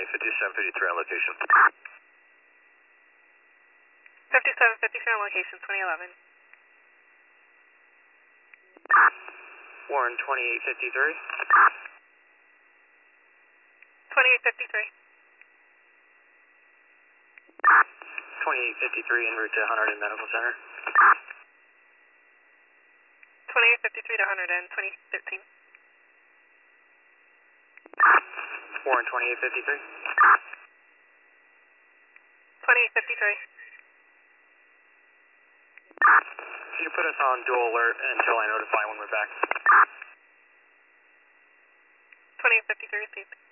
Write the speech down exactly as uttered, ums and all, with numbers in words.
fifty-seven fifty-three on location. fifty-seven fifty-three on location, twenty eleven. Warren twenty-eight fifty-three. twenty-eight fifty-three. twenty-eight fifty-three en route to Hunterdon Medical Center. twenty-eight fifty-three to Hunterdon, twenty thirteen. Warren twenty-eight fifty-three. twenty-eight fifty-three. Can you put us on dual alert until I notify when we're back? twenty-eight fifty-three, please.